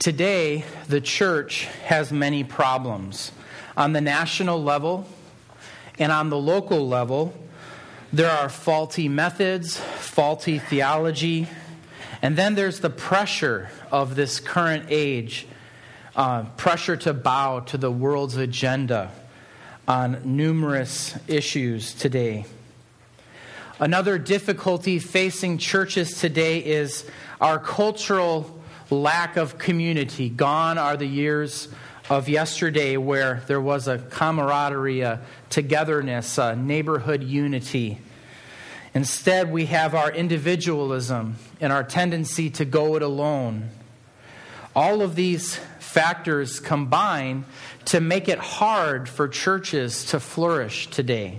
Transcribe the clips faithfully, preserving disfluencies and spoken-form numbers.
Today, the church has many problems. On the national level and on the local level, there are faulty methods, faulty theology, and then there's the pressure of this current age, uh, pressure to bow to the world's agenda on numerous issues today. Another difficulty facing churches today is our cultural lack of community. Gone are the years of yesterday where there was a camaraderie, a togetherness, a neighborhood unity. Instead, we have our individualism and our tendency to go it alone. All of these factors combine to make it hard for churches to flourish today.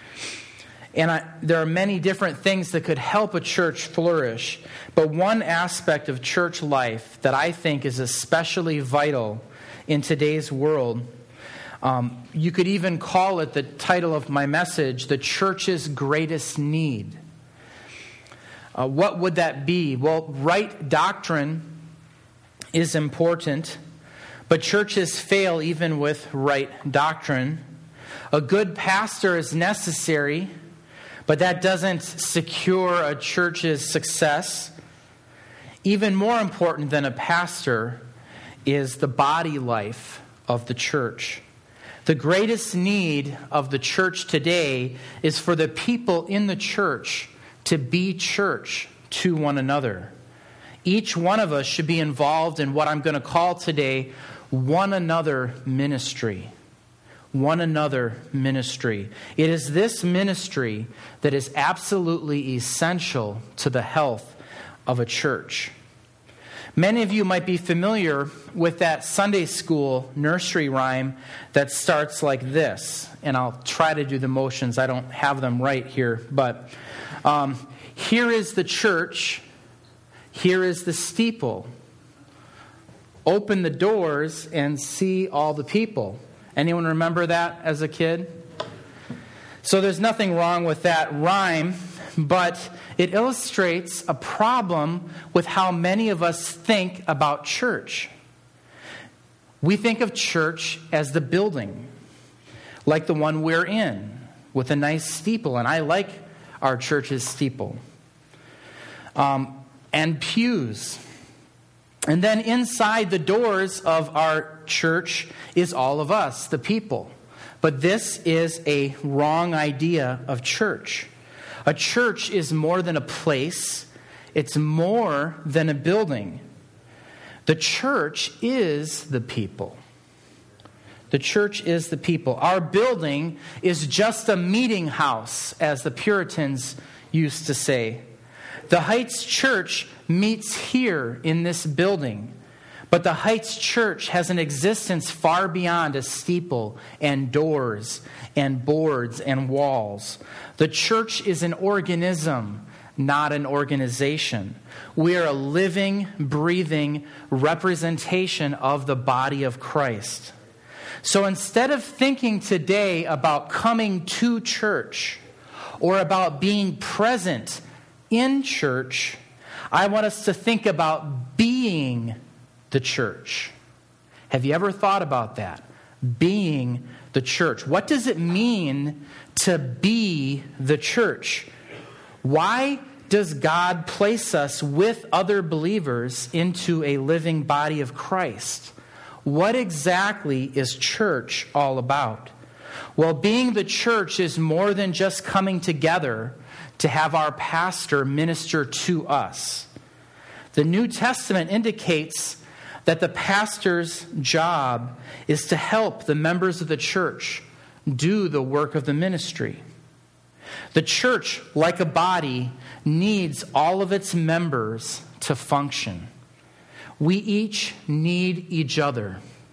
And I, there are many different things that could help a church flourish. But one aspect of church life that I think is especially vital in today's world, um, you could even call it the title of my message, the church's greatest need. Uh, what would that be? Well, right doctrine is important, but churches fail even with right doctrine. A good pastor is necessary, but that doesn't secure a church's success. Even more important than a pastor is the body life of the church. The greatest need of the church today is for the people in the church to be church to one another. Each one of us should be involved in what I'm going to call today one another ministry. One another ministry. It is this ministry that is absolutely essential to the health of a church. Many of you might be familiar with that Sunday school nursery rhyme that starts like this. And I'll try to do the motions. I don't have them right here. But um, here is the church. Here is the steeple. Open the doors and see all the people. Anyone remember that as a kid? So there's nothing wrong with that rhyme, but it illustrates a problem with how many of us think about church. We think of church as the building, like the one we're in, with a nice steeple, and I like our church's steeple, um, and pews. And then inside the doors of our church is all of us, the people. But this is a wrong idea of church. A church is more than a place. It's more than a building. The church is the people. The church is the people. Our building is just a meeting house, as the Puritans used to say. The Heights Church meets here in this building. But the Heights Church has an existence far beyond a steeple and doors and boards and walls. The church is an organism, not an organization. We are a living, breathing representation of the body of Christ. So instead of thinking today about coming to church or about being present in church, I want us to think about being the church. Have you ever thought about that? Being the church. What does it mean to be the church? Why does God place us with other believers into a living body of Christ? What exactly is church all about? Well, being the church is more than just coming together to have our pastor minister to us. The New Testament indicates that the pastor's job is to help the members of the church do the work of the ministry. The church, like a body, needs all of its members to function. We each need each other,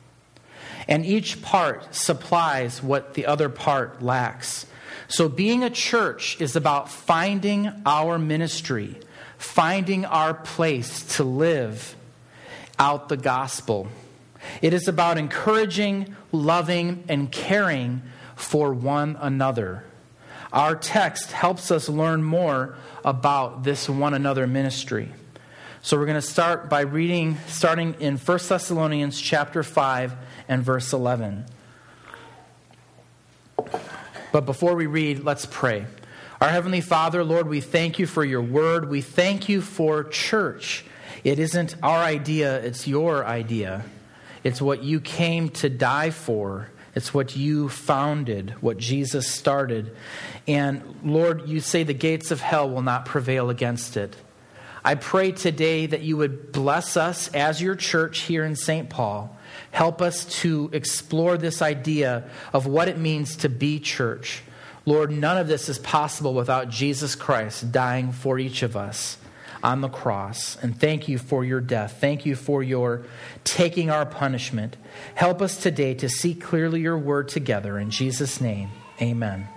and each part supplies what the other part lacks. So being a church is about finding our ministry, finding our place to live out the gospel. It is about encouraging, loving, and caring for one another. Our text helps us learn more about this one another ministry. So we're going to start by reading, starting in First Thessalonians chapter five and verse eleven. But before we read, let's pray. Our Heavenly Father, Lord, we thank you for your word. We thank you for church. It isn't our idea, it's your idea. It's what you came to die for. It's what you founded, what Jesus started. And Lord, you say the gates of hell will not prevail against it. I pray today that you would bless us as your church here in Saint Paul. Help us to explore this idea of what it means to be church. Lord, none of this is possible without Jesus Christ dying for each of us on the cross. And thank you for your death. Thank you for your taking our punishment. Help us today to see clearly your word together. In Jesus' name, amen.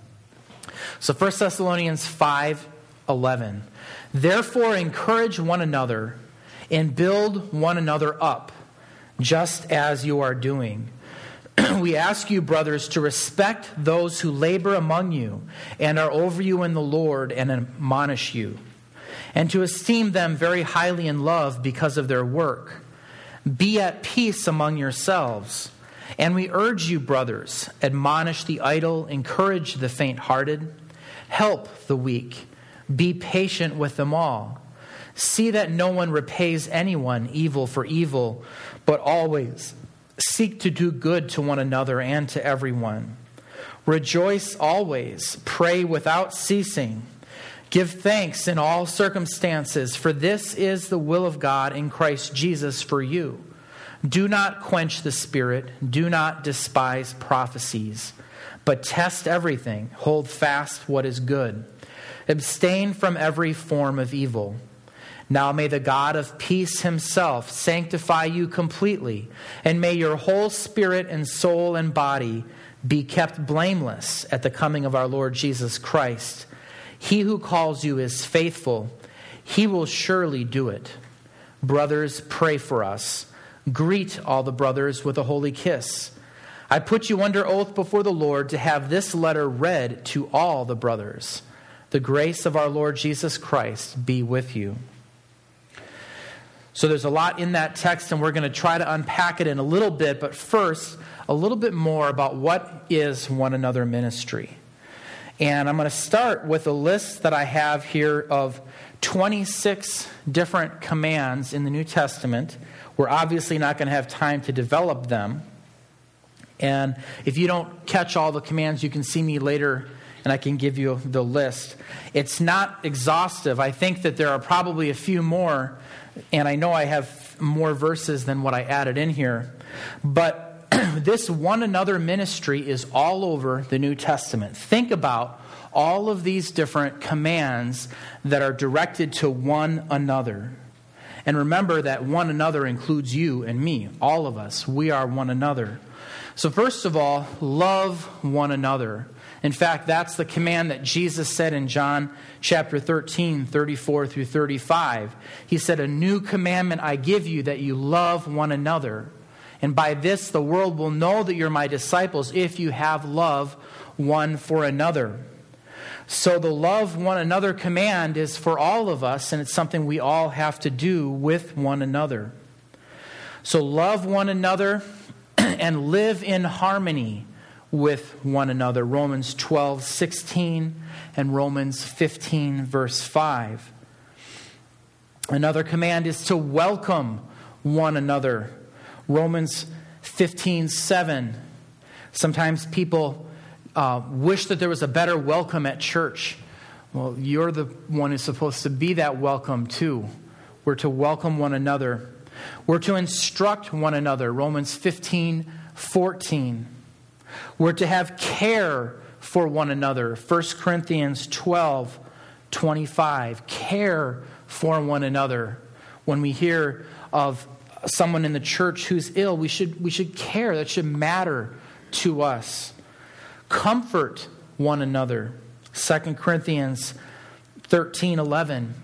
So First Thessalonians five eleven. Therefore encourage one another and build one another up, just as you are doing. We ask you, brothers, to respect those who labor among you and are over you in the Lord and admonish you, and to esteem them very highly in love because of their work. Be at peace among yourselves. And we urge you, brothers, admonish the idle, encourage the faint-hearted, help the weak, be patient with them all. See that no one repays anyone evil for evil, but always seek to do good to one another and to everyone. Rejoice always, pray without ceasing. Give thanks in all circumstances, for this is the will of God in Christ Jesus for you. Do not quench the spirit, do not despise prophecies, but test everything, hold fast what is good. Abstain from every form of evil. Now may the God of peace himself sanctify you completely, and may your whole spirit and soul and body be kept blameless at the coming of our Lord Jesus Christ. He who calls you is faithful. He will surely do it. Brothers, pray for us. Greet all the brothers with a holy kiss. I put you under oath before the Lord to have this letter read to all the brothers. The grace of our Lord Jesus Christ be with you. So there's a lot in that text, and we're going to try to unpack it in a little bit. But first, a little bit more about what is one another ministry. And I'm going to start with a list that I have here of twenty-six different commands in the New Testament. We're obviously not going to have time to develop them. And if you don't catch all the commands, you can see me later and I can give you the list. It's not exhaustive. I think that there are probably a few more, and I know I have more verses than what I added in here. But this one another ministry is all over the New Testament. Think about all of these different commands that are directed to one another. And remember that one another includes you and me, all of us. We are one another. So first of all, love one another. In fact, that's the command that Jesus said in John chapter thirteen, thirty-four through thirty-five. He said, "A new commandment I give you, that you love one another. And by this the world will know that you're my disciples, if you have love one for another." So the love one another command is for all of us, and it's something we all have to do with one another. So love one another and live in harmony with one another. Romans twelve sixteen and Romans fifteen verse five. Another command is to welcome one another. Romans fifteen seven. Sometimes people uh, wish that there was a better welcome at church. Well, you're the one who's supposed to be that welcome too. We're to welcome one another. We're to instruct one another. Romans fifteen fourteen. We're to have care for one another. First Corinthians twelve twenty-five. Care for one another. When we hear of someone in the church who's ill, we should we should care. That should matter to us. Comfort one another. Second Corinthians thirteen eleven.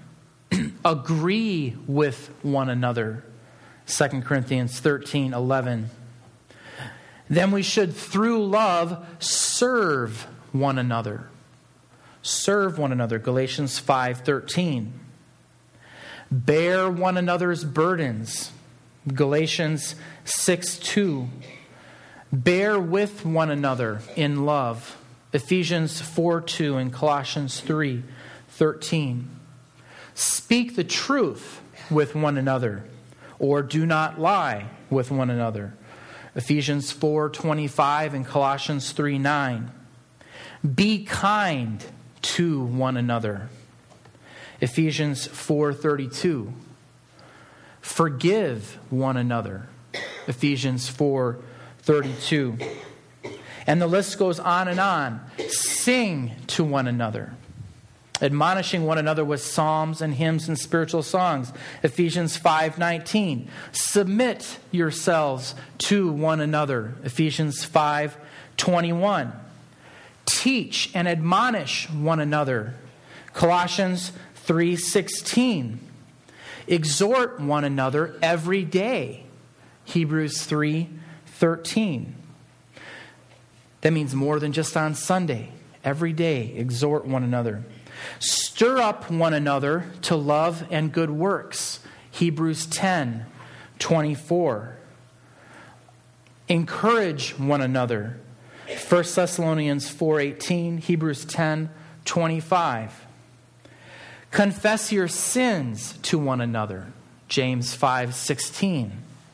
Agree with one another. Second Corinthians thirteen eleven. Then we should, through love, serve one another. Serve one another. Galatians five thirteen. Bear one another's burdens. Galatians six two. Bear with one another in love. Ephesians four two and Colossians three thirteen. Speak the truth with one another, or do not lie with one another. Ephesians four twenty-five and Colossians three nine. Be kind to one another. Ephesians four thirty-two. Forgive one another. Ephesians four thirty-two. And the list goes on and on. Sing to one another, admonishing one another with psalms and hymns and spiritual songs. Ephesians five nineteen. Submit yourselves to one another. Ephesians five twenty-one. Teach and admonish one another. Colossians three sixteen. Exhort one another every day. Hebrews three thirteen. That means more than just on Sunday. Every day, exhort one another. Stir up one another to love and good works. Hebrews ten twenty-four. Encourage one another. First Thessalonians four eighteen. Hebrews ten twenty-five. Confess your sins to one another. James five sixteen.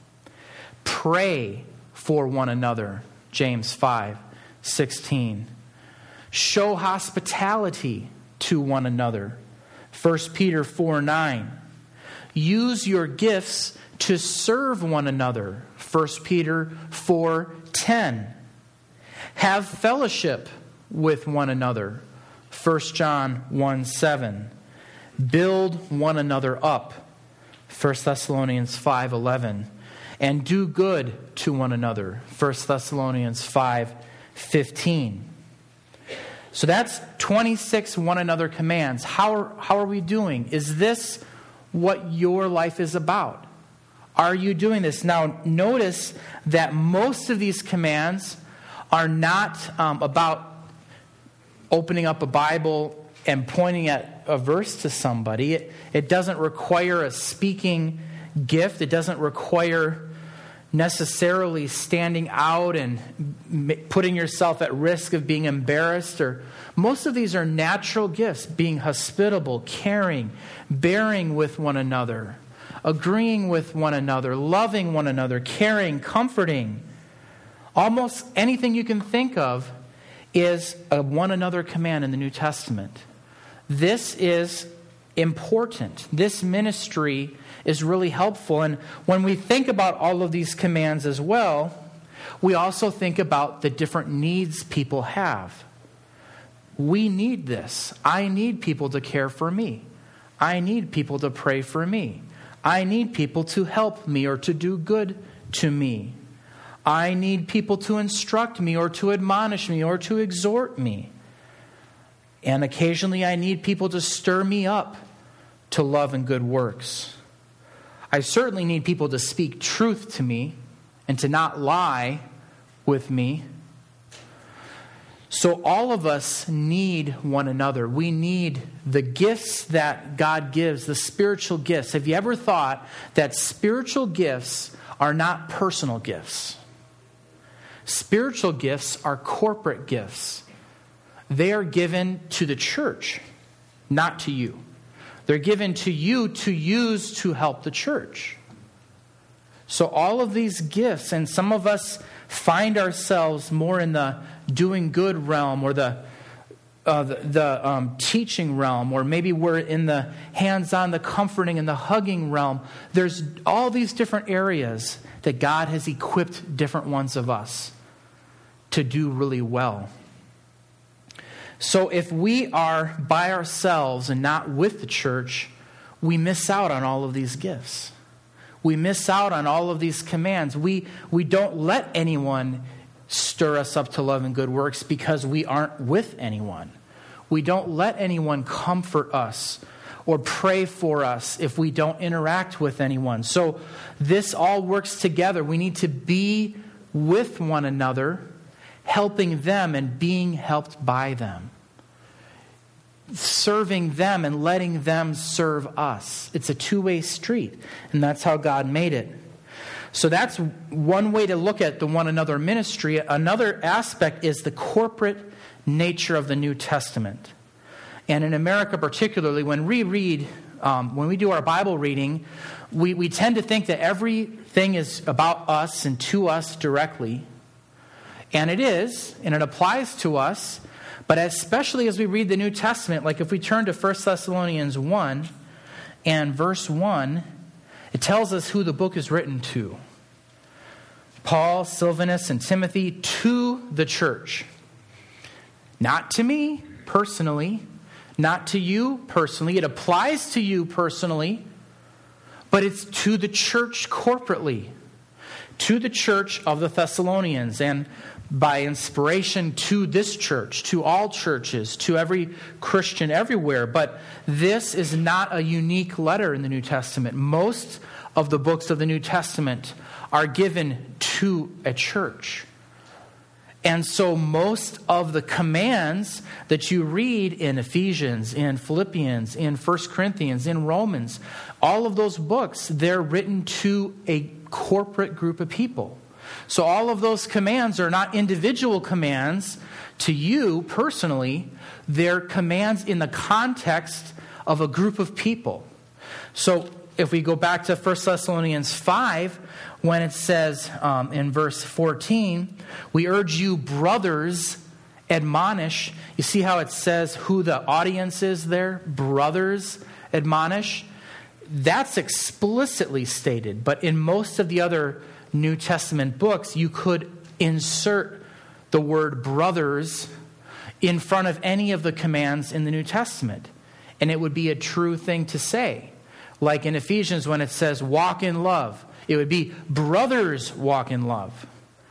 Pray for one another. James five sixteen. Show hospitality to one another. First Peter four nine. Use your gifts to serve one another. First Peter four ten. Have fellowship with one another. First John one seven. Build one another up. First Thessalonians five eleven. And do good to one another. First Thessalonians five fifteen. So that's twenty-six one another commands. How are, how are we doing? Is this what your life is about? Are you doing this? Now, notice that most of these commands are not um, about opening up a Bible and pointing at a verse to somebody. It, it doesn't require a speaking gift. It doesn't require necessarily standing out and putting yourself at risk of being embarrassed. Or most of these are natural gifts: being hospitable, caring, bearing with one another, agreeing with one another, loving one another, caring, comforting. Almost anything you can think of is a one another command in the New Testament. This is important. This ministry is really helpful. And when we think about all of these commands as well, we also think about the different needs people have. We need this. I need people to care for me. I need people to pray for me. I need people to help me or to do good to me. I need people to instruct me or to admonish me or to exhort me. And occasionally I need people to stir me up to love and good works. I certainly need people to speak truth to me and to not lie with me. So all of us need one another. We need the gifts that God gives, the spiritual gifts. Have you ever thought that spiritual gifts are not personal gifts? Spiritual gifts are corporate gifts. They are given to the church, not to you. They're given to you to use to help the church. So all of these gifts, and some of us find ourselves more in the doing good realm or the uh, the, the um, teaching realm, or maybe we're in the hands-on, the comforting and the hugging realm. There's all these different areas that God has equipped different ones of us to do really well. So if we are by ourselves and not with the church, we miss out on all of these gifts. We miss out on all of these commands. We, we don't let anyone stir us up to love and good works because we aren't with anyone. We don't let anyone comfort us or pray for us if we don't interact with anyone. So this all works together. We need to be with one another, helping them and being helped by them. serving them and letting them serve us. It's a two-way street, and that's how God made it. So that's one way to look at the one another ministry. Another aspect is the corporate nature of the New Testament. And in America particularly, when we read, um, when we do our Bible reading, we, we tend to think that everything is about us and to us directly. And it is, and it applies to us. But especially as we read the New Testament, like if we turn to First Thessalonians one and verse one, it tells us who the book is written to. Paul, Silvanus, and Timothy, to the church. Not to me personally, not to you personally. It applies to you personally, but it's to the church corporately. To the church of the Thessalonians, and by inspiration to this church, to all churches, to every Christian everywhere. But this is not a unique letter in the New Testament. Most of the books of the New Testament are given to a church. And so most of the commands that you read in Ephesians, in Philippians, in First Corinthians, in Romans, all of those books, they're written to a corporate group of people. So all of those commands are not individual commands to you personally. They're commands in the context of a group of people. So if we go back to First Thessalonians five, when it says um, in verse fourteen, we urge you, brothers, admonish. You see how it says who the audience is there? Brothers, admonish. That's explicitly stated. But in most of the other New Testament books, you could insert the word brothers in front of any of the commands in the New Testament. And it would be a true thing to say. Like in Ephesians when it says walk in love. It would be brothers walk in love.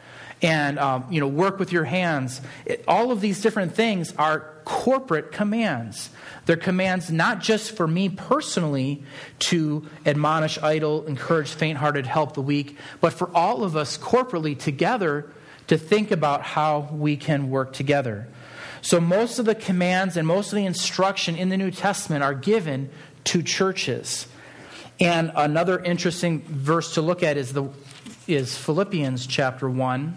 And, um, you know, work with your hands. It, all of these different things are corporate commands. They're commands not just for me personally to admonish idle, encourage faint-hearted, help the weak, but for all of us corporately together to think about how we can work together. So most of the commands and most of the instruction in the New Testament are given to churches. And another interesting verse to look at is the is Philippians chapter one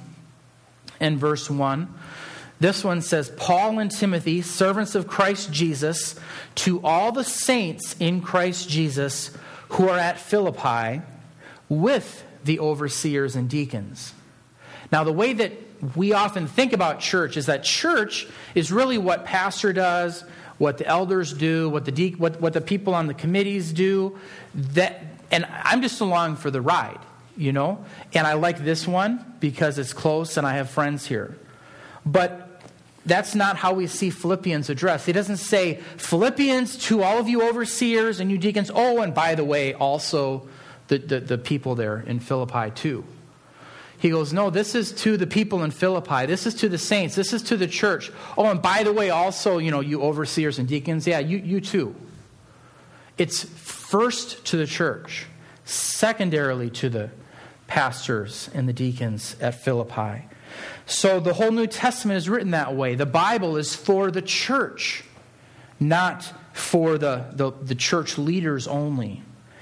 and verse one. This one says, Paul and Timothy, servants of Christ Jesus, to all the saints in Christ Jesus who are at Philippi, with the overseers and deacons. Now, the way that we often think about church is that church is really what pastor does, what the elders do, what the de- what, what the people on the committees do. That, and I'm just along for the ride, you know. And I like this one because it's close and I have friends here. But that's not how we see Philippians addressed. He doesn't say, Philippians to all of you overseers and you deacons. Oh, and by the way, also the, the, the people there in Philippi too. He goes, no, this is to the people in Philippi. This is to the saints. This is to the church. Oh, and by the way, also, you know, you overseers and deacons. Yeah, you, you too. It's first to the church, secondarily to the pastors and the deacons at Philippi. So the whole New Testament is written that way. The Bible is for the church, not for the, the, the church leaders only.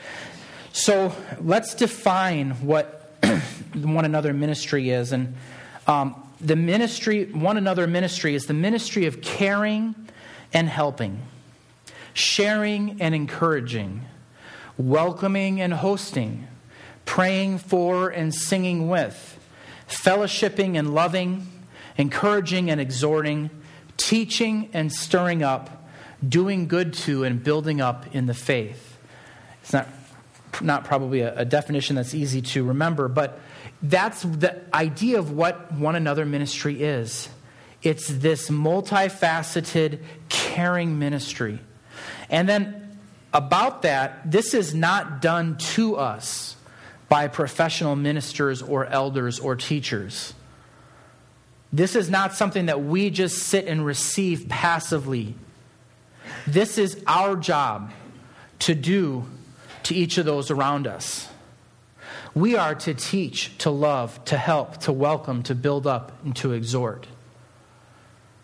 So let's define what one another ministry is. And um, the ministry, one another ministry is the ministry of caring and helping, sharing and encouraging, welcoming and hosting, praying for and singing with, fellowshipping and loving, encouraging and exhorting, teaching and stirring up, doing good to and building up in the faith. It's not not probably a, a definition that's easy to remember, but that's the idea of what one another ministry is. It's this multifaceted, caring ministry. And then about that, this is not done to us by professional ministers or elders or teachers. This is not something that we just sit and receive passively. This is our job to do to each of those around us. We are to teach, to love, to help, to welcome, to build up, and to exhort.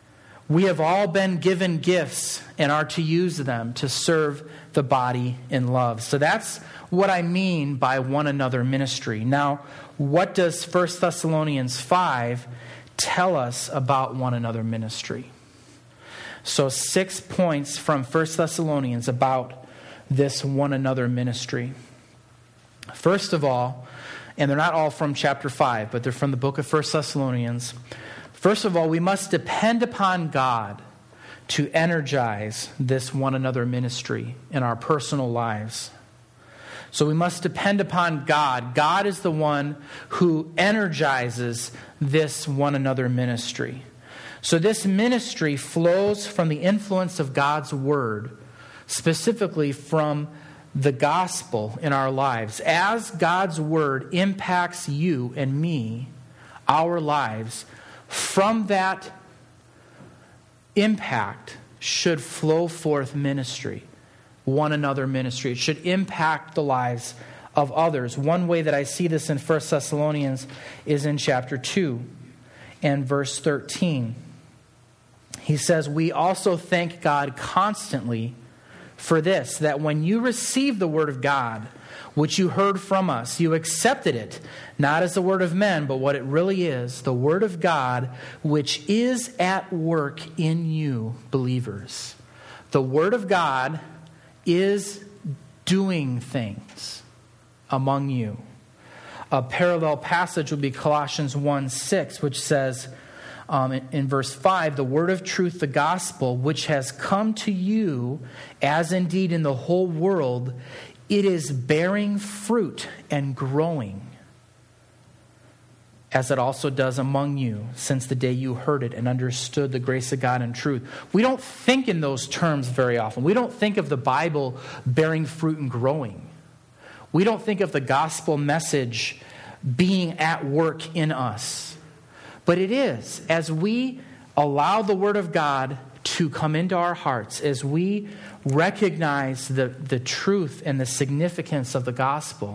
We have all been given gifts and are to use them to serve the body in love. So that's what I mean by one another ministry. Now, what does First Thessalonians five tell us about one another ministry? So six points from First Thessalonians about this one another ministry. First of all, and they're not all from chapter five, but they're from the book of First Thessalonians. First of all, we must depend upon God to energize this one another ministry in our personal lives. So we must depend upon God. God is the one who energizes this one another ministry. So this ministry flows from the influence of God's word, specifically from the gospel in our lives. As God's word impacts you and me, our lives, from that impact should flow forth ministry, one another ministry. It should impact the lives of others. One way that I see this in First Thessalonians is in chapter two and verse thirteen. He says, "We also thank God constantly for this, that when you received the word of God, which you heard from us, you accepted it, not as the word of men, but what it really is, the word of God, which is at work in you, believers." The word of God is doing things among you. A parallel passage would be Colossians one six, which says, Um, in, in verse five, "The word of truth, the gospel, which has come to you, as indeed in the whole world, it is bearing fruit and growing, as it also does among you, since the day you heard it and understood the grace of God in truth." We don't think in those terms very often. We don't think of the Bible bearing fruit and growing. We don't think of the gospel message being at work in us. But it is. As we allow the word of God to come into our hearts, as we recognize the, the truth and the significance of the gospel,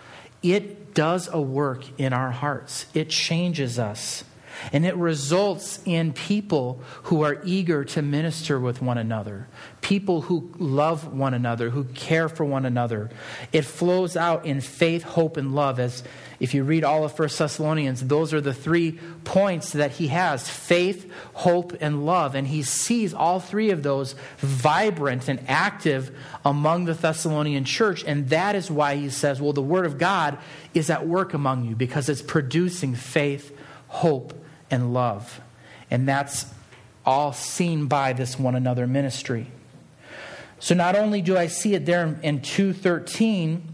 it does a work in our hearts. It changes us. And it results in people who are eager to minister with one another. People who love one another, who care for one another. It flows out in faith, hope, and love. As if you read all of First Thessalonians, those are the three points that he has: faith, hope, and love. And he sees all three of those vibrant and active among the Thessalonian church. And that is why he says, well, the word of God is at work among you, because it's producing faith, hope, and love. And that's all seen by this one another ministry. So not only do I see it there in two thirteen,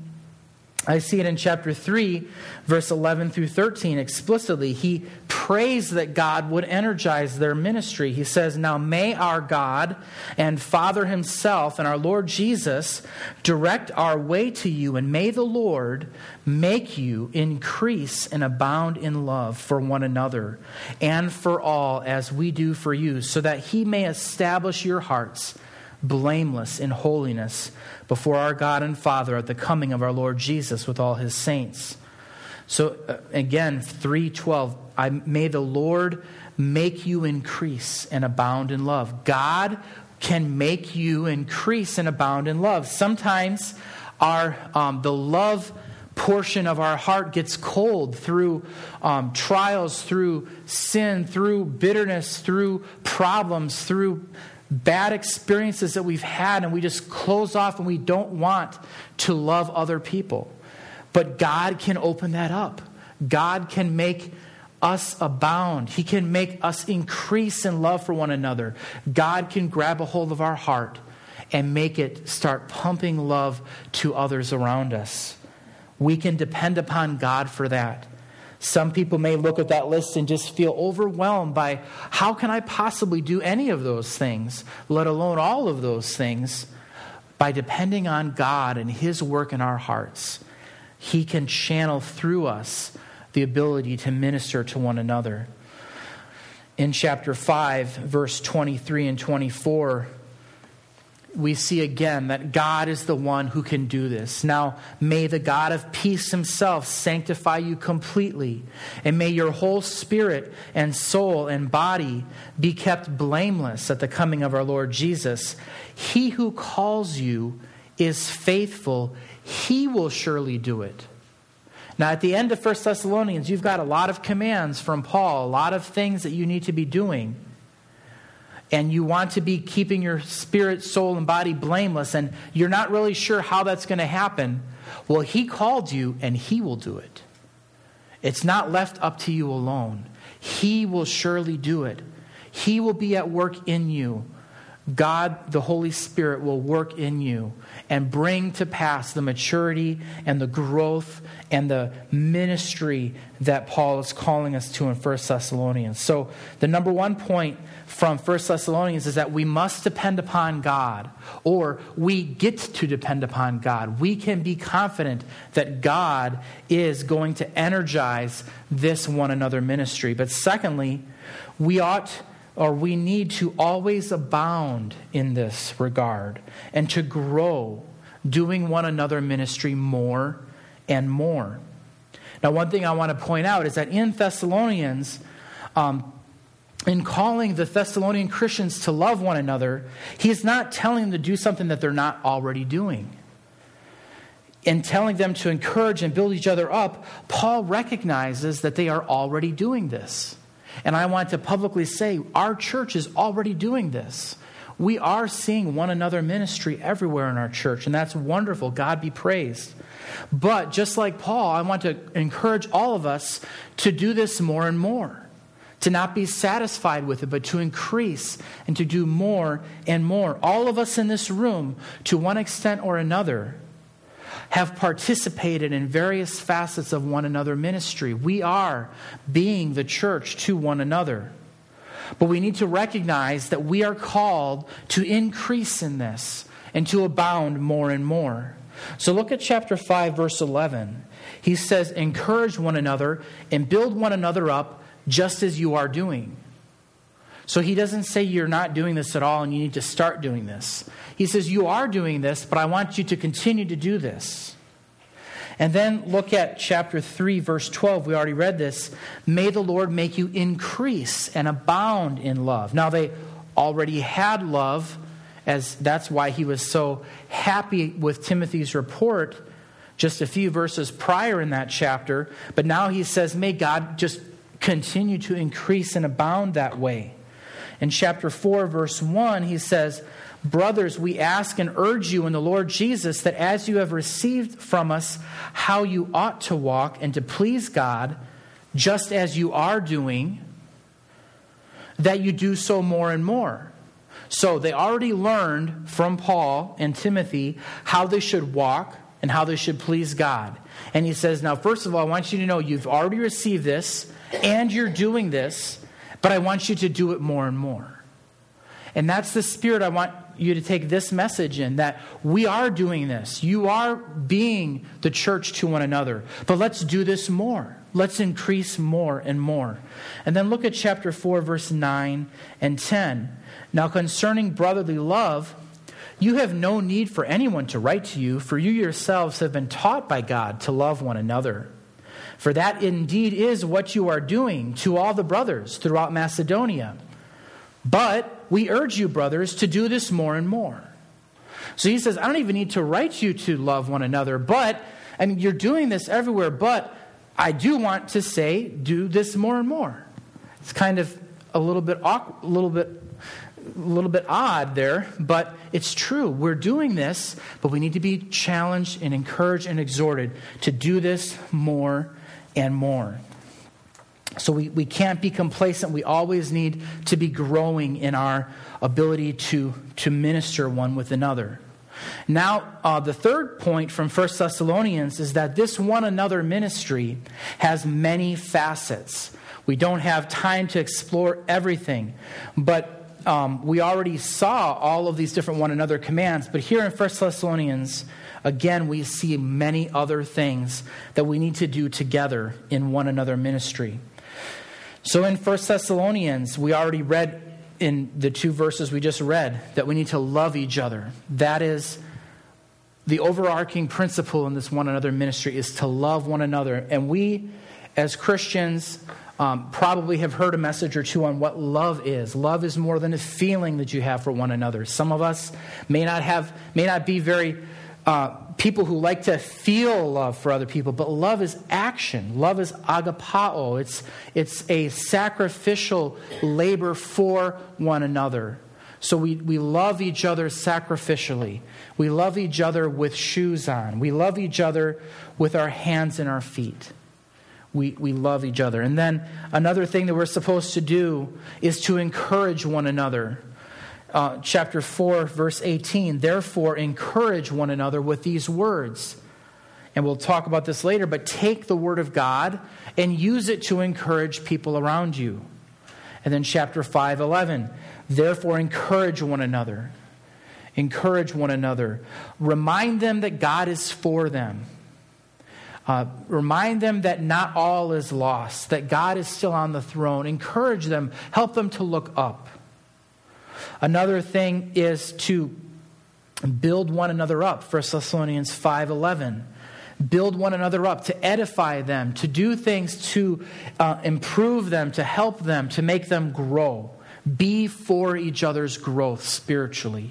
I see it in chapter three, verse eleven through thirteen explicitly. He prays that God would energize their ministry. He says, "Now may our God and Father himself and our Lord Jesus direct our way to you, and may the Lord make you increase and abound in love for one another and for all, as we do for you, so that he may establish your hearts blameless in holiness before our God and Father at the coming of our Lord Jesus with all his saints." So uh, again, three twelve, I may the Lord make you increase and abound in love. God can make you increase and abound in love. Sometimes our um, the love portion of our heart gets cold through um, trials, through sin, through bitterness, through problems, through bad experiences that we've had, and we just close off and we don't want to love other people. But God can open that up. God can make us abound. He can make us increase in love for one another. God can grab a hold of our heart and make it start pumping love to others around us. We can depend upon God for that. Some people may look at that list and just feel overwhelmed by, how can I possibly do any of those things, let alone all of those things? By depending on God and his work in our hearts, he can channel through us the ability to minister to one another. In chapter five, verse twenty-three and twenty-four, we see again that God is the one who can do this. Now, may the God of peace himself sanctify you completely, and may your whole spirit and soul and body be kept blameless at the coming of our Lord Jesus. He who calls you is faithful. He will surely do it. Now, at the end of First Thessalonians, you've got a lot of commands from Paul, a lot of things that you need to be doing. And you want to be keeping your spirit, soul, and body blameless, and you're not really sure how that's going to happen. Well, he called you, and he will do it. It's not left up to you alone. He will surely do it. He will be at work in you. God, the Holy Spirit, will work in you and bring to pass the maturity and the growth and the ministry that Paul is calling us to in First Thessalonians. So the number one point from First Thessalonians is that we must depend upon God, or we get to depend upon God. We can be confident that God is going to energize this one another ministry. But secondly, we ought or we need to always abound in this regard and to grow, doing one another ministry more and more. Now, one thing I want to point out is that in Thessalonians, um, in calling the Thessalonian Christians to love one another, he's not telling them to do something that they're not already doing. In telling them to encourage and build each other up, Paul recognizes that they are already doing this. And I want to publicly say, our church is already doing this. We are seeing one another ministry everywhere in our church, and that's wonderful. God be praised. But just like Paul, I want to encourage all of us to do this more and more, to not be satisfied with it, but to increase and to do more and more. All of us in this room, to one extent or another, have participated in various facets of one another ministry. We are being the church to one another. But we need to recognize that we are called to increase in this and to abound more and more. So look at chapter five, verse eleven. He says, encourage one another and build one another up just as you are doing. So he doesn't say you're not doing this at all and you need to start doing this. He says you are doing this, but I want you to continue to do this. And then look at chapter three, verse twelve. We already read this. May the Lord make you increase and abound in love. Now they already had love, as that's why he was so happy with Timothy's report just a few verses prior in that chapter. But now he says, may God just continue to increase and abound that way. In chapter four, verse one, he says, brothers, we ask and urge you in the Lord Jesus that as you have received from us how you ought to walk and to please God, just as you are doing, that you do so more and more. So they already learned from Paul and Timothy how they should walk and how they should please God. And he says, now, first of all, I want you to know you've already received this and you're doing this, but I want you to do it more and more. And that's the spirit I want you to take this message in, that we are doing this. You are being the church to one another. But let's do this more. Let's increase more and more. And then look at chapter four, verse nine and ten. Now concerning brotherly love, you have no need for anyone to write to you, for you yourselves have been taught by God to love one another. For that indeed is what you are doing to all the brothers throughout Macedonia. But we urge you, brothers, to do this more and more. So he says, I don't even need to write you to love one another, but, and you're doing this everywhere, but I do want to say, do this more and more. It's kind of a little bit awkward, a little bit, a little bit odd there, but it's true. We're doing this, but we need to be challenged and encouraged and exhorted to do this more and more. So we, we can't be complacent. We always need to be growing in our ability to, to minister one with another. Now, uh, the third point from First Thessalonians is that this one another ministry has many facets. We don't have time to explore everything, but um, we already saw all of these different one another commands. But here in First Thessalonians, again, we see many other things that we need to do together in one another ministry. So in First Thessalonians, we already read in the two verses we just read that we need to love each other. That is the overarching principle in this one another ministry, is to love one another. And we, as Christians, um, probably have heard a message or two on what love is. Love is more than a feeling that you have for one another. Some of us may not have, may not be very uh, people who like to feel love for other people, but love is action. Love is agapao. It's it's a sacrificial labor for one another. So we, we love each other sacrificially. We love each other with shoes on. We love each other with our hands and our feet. We, we love each other. And then another thing that we're supposed to do is to encourage one another. Uh, chapter four, verse eighteen, therefore encourage one another with these words. And we'll talk about this later, but take the word of God and use it to encourage people around you. And then chapter five, eleven, therefore encourage one another. Encourage one another. Remind them that God is for them. Uh, remind them that not all is lost, that God is still on the throne. Encourage them. Help them to look up. Another thing is to build one another up. First Thessalonians five eleven. Build one another up, to edify them, to do things to uh, improve them, to help them, to make them grow. Be for each other's growth spiritually.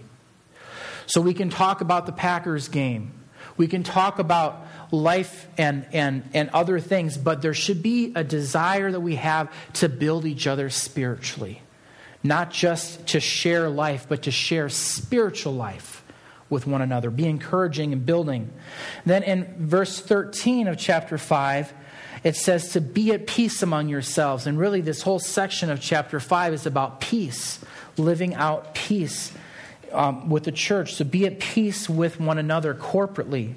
So we can talk about the Packers game. We can talk about life and, and, and other things, but there should be a desire that we have to build each other spiritually. Not just to share life, but to share spiritual life with one another. Be encouraging and building. Then in verse thirteen of chapter five, it says to be at peace among yourselves. And really this whole section of chapter five is about peace, living out peace um, with the church. So be at peace with one another corporately.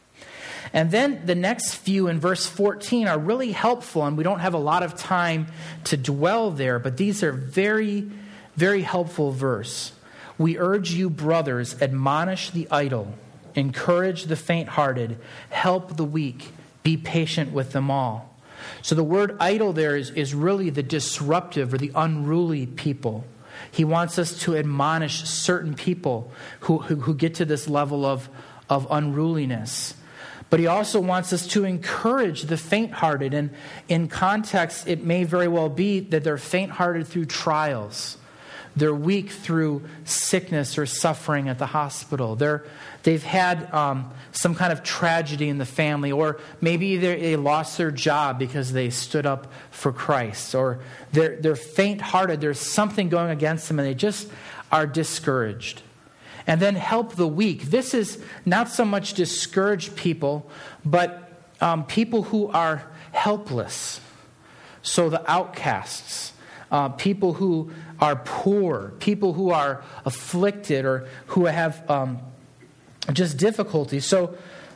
And then the next few in verse fourteen are really helpful, and we don't have a lot of time to dwell there, but these are very, very helpful verse. We urge you, brothers, admonish the idle, encourage the faint-hearted, help the weak, be patient with them all. So the word idle there is, is really the disruptive or the unruly people. He wants us to admonish certain people who, who, who get to this level of, of unruliness. But he also wants us to encourage the faint-hearted. And in context, it may very well be that they're faint-hearted through trials. They're weak through sickness or suffering at the hospital. They're, they've had um, some kind of tragedy in the family. Or maybe they lost their job because they stood up for Christ. Or they're, they're faint-hearted. There's something going against them and they just are discouraged. And then help the weak. This is not so much discouraged people, but um, people who are helpless. So the outcasts, uh, people who are poor, people who are afflicted or who have um, just difficulties. So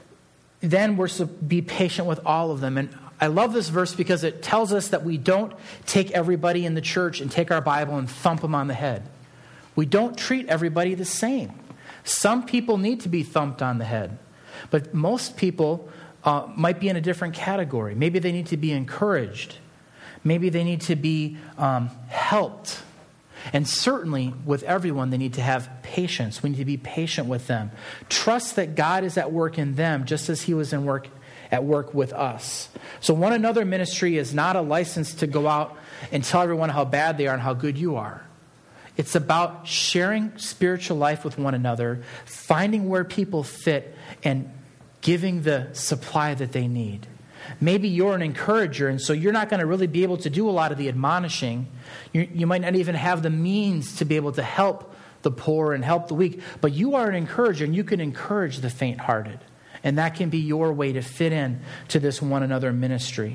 then we're to be patient with all of them. And I love this verse because it tells us that we don't take everybody in the church and take our Bible and thump them on the head. We don't treat everybody the same. Some people need to be thumped on the head, but most people uh, might be in a different category. Maybe they need to be encouraged. Maybe they need to be um, helped. And certainly with everyone, they need to have patience. We need to be patient with them. Trust that God is at work in them just as he was in work at work with us. So one another ministry is not a license to go out and tell everyone how bad they are and how good you are. It's about sharing spiritual life with one another, finding where people fit, and giving the supply that they need. Maybe you're an encourager, and so you're not going to really be able to do a lot of the admonishing. You, you might not even have the means to be able to help the poor and help the weak, but you are an encourager, and you can encourage the faint-hearted. And that can be your way to fit in to this one another ministry.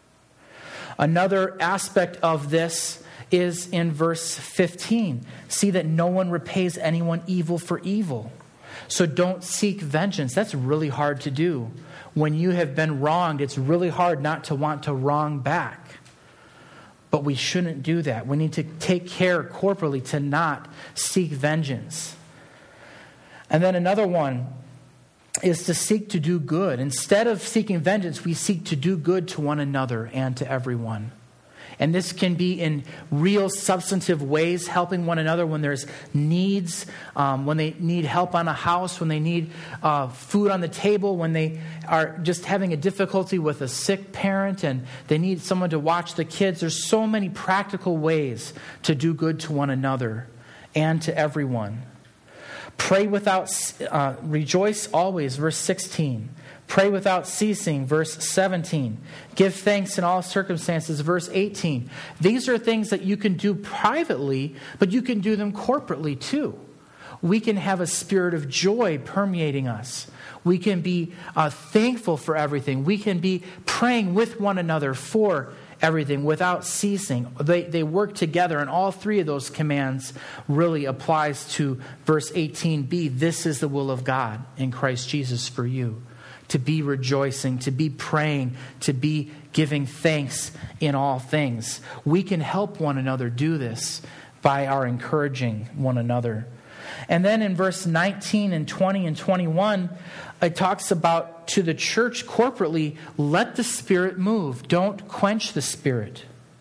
Another aspect of this is in verse fifteen. See that no one repays anyone evil for evil. So don't seek vengeance. That's really hard to do. When you have been wronged, it's really hard not to want to wrong back. But we shouldn't do that. We need to take care corporately to not seek vengeance. And then another one is to seek to do good. Instead of seeking vengeance, we seek to do good to one another and to everyone. And this can be in real substantive ways, helping one another when there's needs, um, when they need help on a house, when they need uh, food on the table, when they are just having a difficulty with a sick parent and they need someone to watch the kids. There's so many practical ways to do good to one another and to everyone. Pray without, uh, rejoice always, verse sixteen. Pray without ceasing, verse seventeen. Give thanks in all circumstances, verse eighteen. These are things that you can do privately, but you can do them corporately too. We can have a spirit of joy permeating us. We can be uh, thankful for everything. We can be praying with one another for everything without ceasing. They, they work together, and all three of those commands really applies to verse eighteen b. This is the will of God in Christ Jesus for you. To be rejoicing, to be praying, to be giving thanks in all things. We can help one another do this by our encouraging one another. And then in verse nineteen and twenty and twenty-one, it talks about to the church corporately, let the Spirit move. Don't quench the Spirit.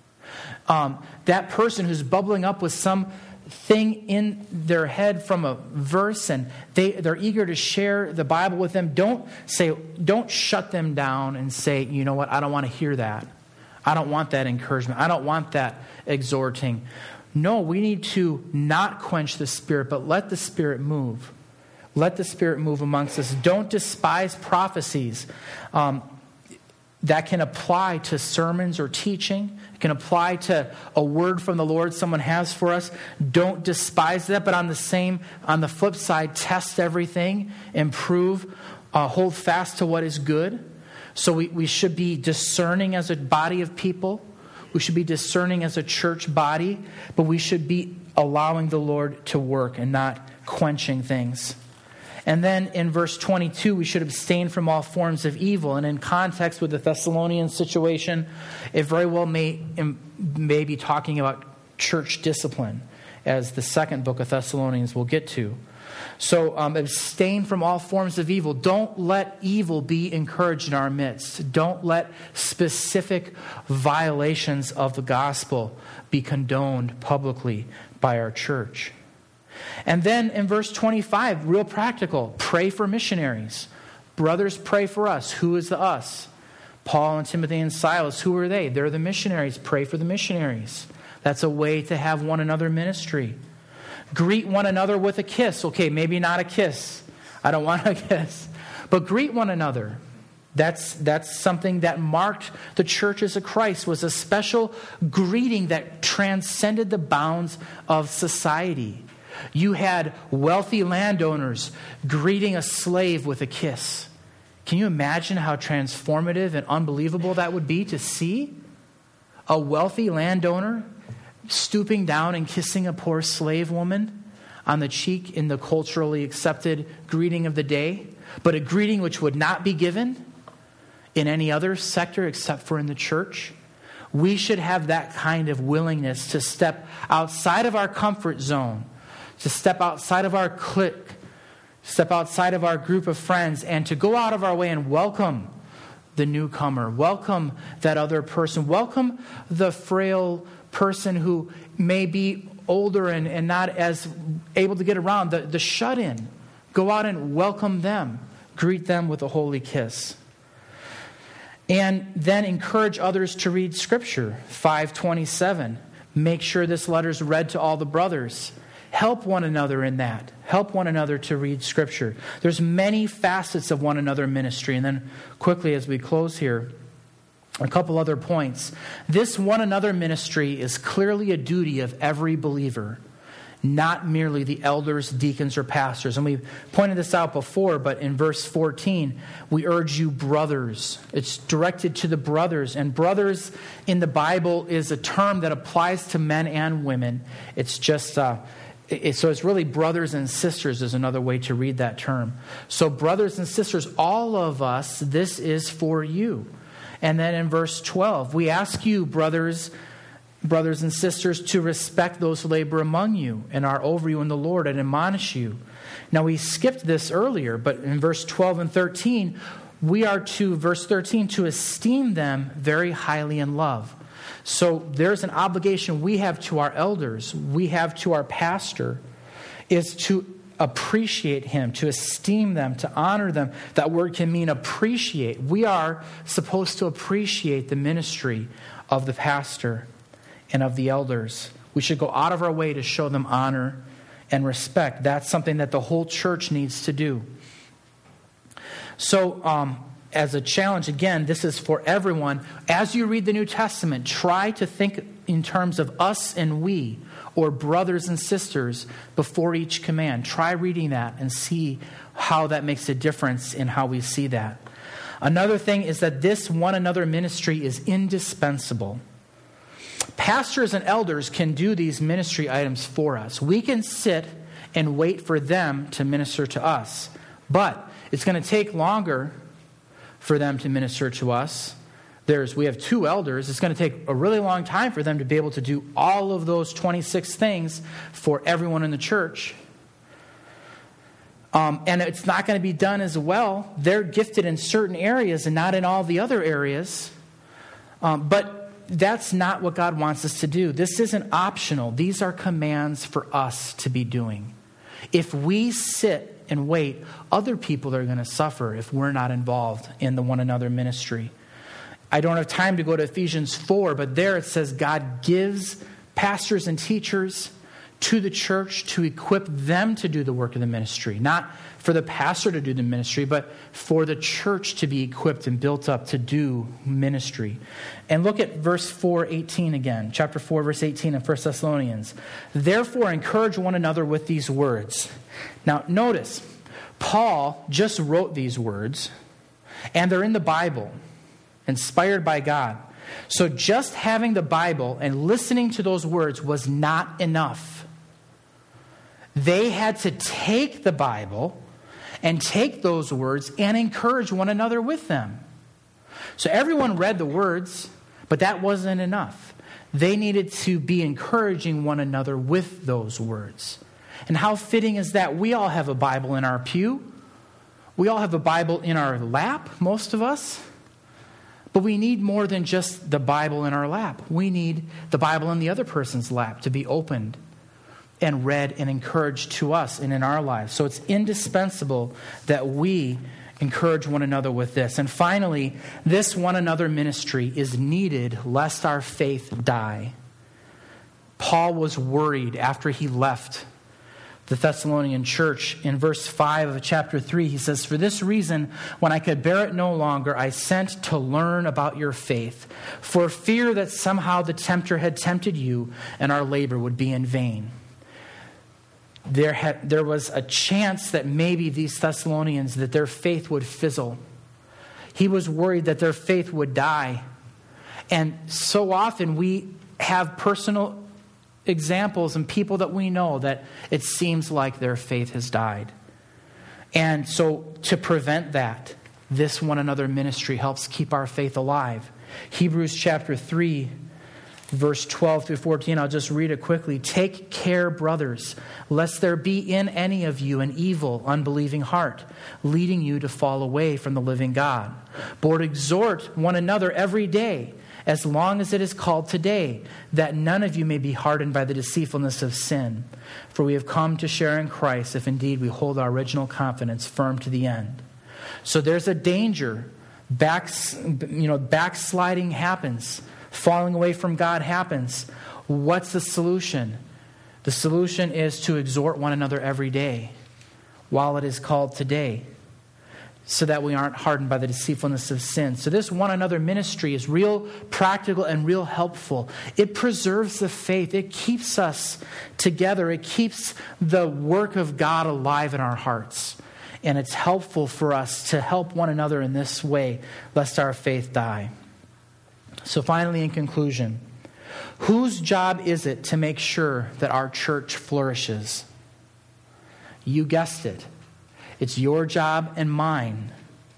Um, that person who's bubbling up with some thing in their head from a verse and they, they're eager to share the Bible with them, don't say, don't shut them down and say, you know what, I don't want to hear that. I don't want that encouragement. I don't want that exhorting. No, we need to not quench the Spirit, but let the Spirit move. Let the Spirit move amongst us. Don't despise prophecies. Um, that can apply to sermons or teaching. It can apply to a word from the Lord someone has for us. Don't despise that, but on the same, on the flip side, test everything, improve, uh, hold fast to what is good. So we, we should be discerning as a body of people. We should be discerning as a church body, but we should be allowing the Lord to work and not quenching things. And then in verse twenty-two, we should abstain from all forms of evil. And in context with the Thessalonian situation, it very well may, may be talking about church discipline, as the second book of Thessalonians will get to. So um, abstain from all forms of evil. Don't let evil be encouraged in our midst. Don't let specific violations of the gospel be condoned publicly by our church. And then in verse twenty-five, real practical, pray for missionaries. Brothers, pray for us. Who is the us? Paul and Timothy and Silas, who are they? They're the missionaries. Pray for the missionaries. That's a way to have one another ministry. Greet one another with a kiss. Okay, maybe not a kiss. I don't want a kiss. But greet one another. That's, that's something that marked the churches of Christ, was a special greeting that transcended the bounds of society. You had wealthy landowners greeting a slave with a kiss. Can you imagine how transformative and unbelievable that would be to see? A wealthy landowner stooping down and kissing a poor slave woman on the cheek in the culturally accepted greeting of the day, but a greeting which would not be given in any other sector except for in the church. We should have that kind of willingness to step outside of our comfort zone, to step outside of our clique, step outside of our group of friends, and to go out of our way and welcome the newcomer, welcome that other person, welcome the frail person who may be older and, and not as able to get around, the, the shut-in. Go out and welcome them. Greet them with a holy kiss. And then encourage others to read Scripture. five twenty-seven. Make sure this letter is read to all the brothers. Help one another in that. Help one another to read Scripture. There's many facets of one another ministry. And then quickly as we close here, a couple other points. This one another ministry is clearly a duty of every believer, not merely the elders, deacons, or pastors. And we've pointed this out before, but in verse fourteen, we urge you brothers. It's directed to the brothers. And brothers in the Bible is a term that applies to men and women. It's just... Uh, It, so it's really brothers and sisters is another way to read that term. So brothers and sisters, all of us, this is for you. And then in verse twelve, we ask you, brothers, brothers and sisters, to respect those who labor among you and are over you in the Lord and admonish you. Now we skipped this earlier, but in verse twelve and thirteen, we are to, verse thirteen, to esteem them very highly in love. So there's an obligation we have to our elders, we have to our pastor, is to appreciate him, to esteem them, to honor them. That word can mean appreciate. We are supposed to appreciate the ministry of the pastor and of the elders. We should go out of our way to show them honor and respect. That's something that the whole church needs to do. So, um, as a challenge, again, this is for everyone. As you read the New Testament, try to think in terms of us and we, or brothers and sisters, before each command. Try reading that and see how that makes a difference in how we see that. Another thing is that this one another ministry is indispensable. Pastors and elders can do these ministry items for us. We can sit and wait for them to minister to us. But it's going to take longer for them to minister to us. There's, we have two elders. It's going to take a really long time for them to be able to do all of those twenty-six things for everyone in the church. Um, and it's not going to be done as well. They're gifted in certain areas and not in all the other areas. Um, but that's not what God wants us to do. This isn't optional. These are commands for us to be doing. If we sit and wait, other people are going to suffer if we're not involved in the one another ministry. I don't have time to go to Ephesians four, but there it says God gives pastors and teachers to the church to equip them to do the work of the ministry. Not for the pastor to do the ministry, but for the church to be equipped and built up to do ministry. And look at verse four eighteen again. Chapter four, verse eighteen in First Thessalonians. Therefore, encourage one another with these words. Now, notice, Paul just wrote these words, and they're in the Bible, inspired by God. So just having the Bible and listening to those words was not enough. They had to take the Bible and take those words and encourage one another with them. So everyone read the words, but that wasn't enough. They needed to be encouraging one another with those words. And how fitting is that? We all have a Bible in our pew. We all have a Bible in our lap, most of us. But we need more than just the Bible in our lap. We need the Bible in the other person's lap to be opened and read and encouraged to us and in our lives. So it's indispensable that we encourage one another with this. And finally, this one another ministry is needed lest our faith die. Paul was worried after he left the Thessalonian church. In verse five of chapter three, he says, "For this reason, when I could bear it no longer, I sent to learn about your faith, for fear that somehow the tempter had tempted you and our labor would be in vain." There had, there was a chance that maybe these Thessalonians, that their faith would fizzle. He was worried that their faith would die. And so often we have personal examples and people that we know that it seems like their faith has died. And so to prevent that, this one another ministry helps keep our faith alive. Hebrews chapter three, verse twelve through fourteen, I'll just read it quickly. "Take care, brothers, lest there be in any of you an evil, unbelieving heart, leading you to fall away from the living God. But exhort one another every day, as long as it is called today, that none of you may be hardened by the deceitfulness of sin. For we have come to share in Christ, if indeed we hold our original confidence firm to the end." So there's a danger. Back, you know, backsliding happens. Falling away from God happens. What's the solution? The solution is to exhort one another every day while it is called today, so that we aren't hardened by the deceitfulness of sin. So this one another ministry is real practical and real helpful. It preserves the faith. It keeps us together. It keeps the work of God alive in our hearts. And it's helpful for us to help one another in this way, lest our faith die. So finally, in conclusion, whose job is it to make sure that our church flourishes? You guessed it. It's your job and mine.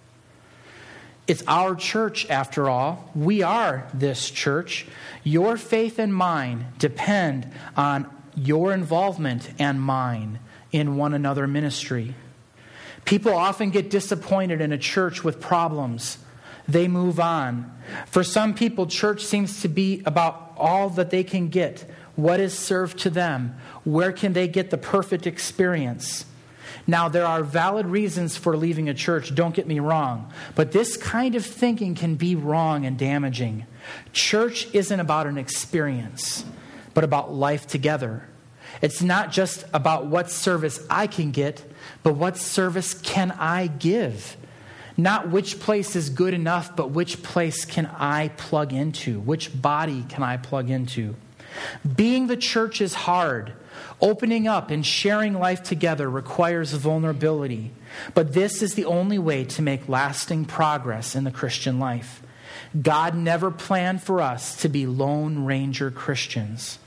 It's our church, after all. We are this church. Your faith and mine depend on your involvement and mine in one another ministry. People often get disappointed in a church with problems. They move on. For some people, church seems to be about all that they can get. What is served to them? Where can they get the perfect experience? Now, there are valid reasons for leaving a church, don't get me wrong. But this kind of thinking can be wrong and damaging. Church isn't about an experience, but about life together. It's not just about what service I can get, but what service can I give? Not which place is good enough, but which place can I plug into? Which body can I plug into? Being the church is hard. Opening up and sharing life together requires vulnerability. But this is the only way to make lasting progress in the Christian life. God never planned for us to be Lone Ranger Christians.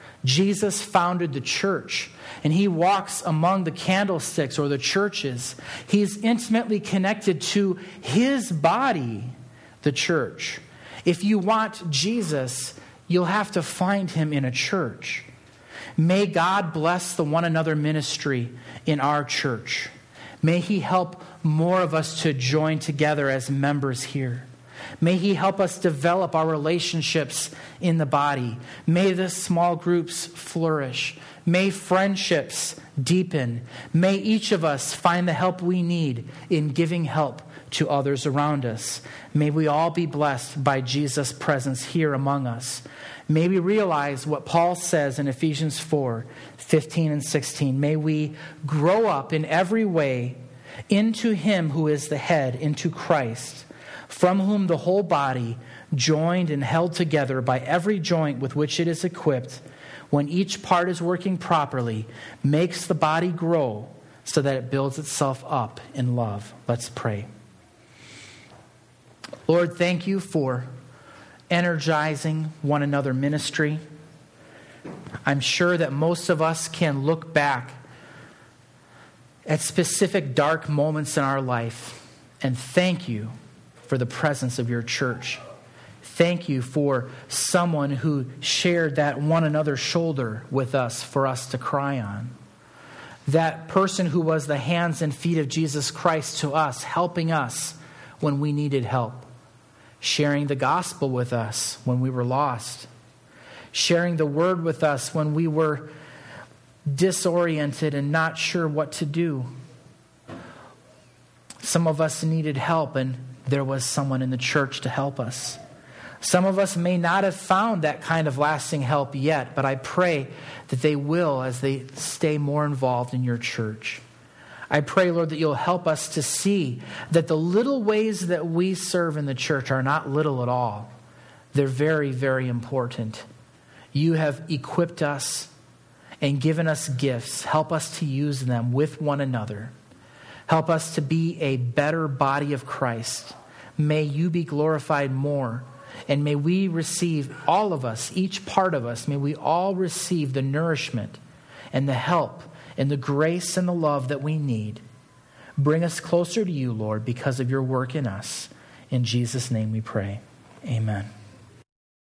Jesus founded the church, and he walks among the candlesticks or the churches. He's intimately connected to his body, the church. If you want Jesus, you'll have to find him in a church. May God bless the one another ministry in our church. May he help more of us to join together as members here. May he help us develop our relationships in the body. May the small groups flourish. May friendships deepen. May each of us find the help we need in giving help to others around us. May we all be blessed by Jesus' presence here among us. May we realize what Paul says in Ephesians four, fifteen and sixteen. May we grow up in every way into him who is the head, into Christ, from whom the whole body, joined and held together by every joint with which it is equipped, when each part is working properly, makes the body grow so that it builds itself up in love. Let's pray. Lord, thank you for energizing one another ministry. I'm sure that most of us can look back at specific dark moments in our life and thank you for the presence of your church. Thank you for someone who shared that one another shoulder with us for us to cry on. That person who was the hands and feet of Jesus Christ to us, helping us when we needed help. Sharing the gospel with us when we were lost. Sharing the word with us when we were disoriented and not sure what to do. Some of us needed help, and there was someone in the church to help us. Some of us may not have found that kind of lasting help yet, but I pray that they will as they stay more involved in your church. I pray, Lord, that you'll help us to see that the little ways that we serve in the church are not little at all. They're very, very important. You have equipped us and given us gifts. Help us to use them with one another. Help us to be a better body of Christ. May you be glorified more. And may we receive, all of us, each part of us, may we all receive the nourishment and the help and the grace and the love that we need. Bring us closer to you, Lord, because of your work in us. In Jesus' name we pray. Amen.